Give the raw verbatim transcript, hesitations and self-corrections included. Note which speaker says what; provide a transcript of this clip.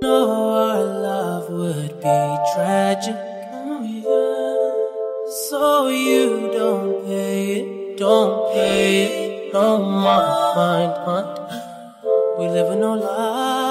Speaker 1: know our love would be tragic. Oh, yeah. So you don't pay it, don't pay it, no mind, mind. We live in no lie.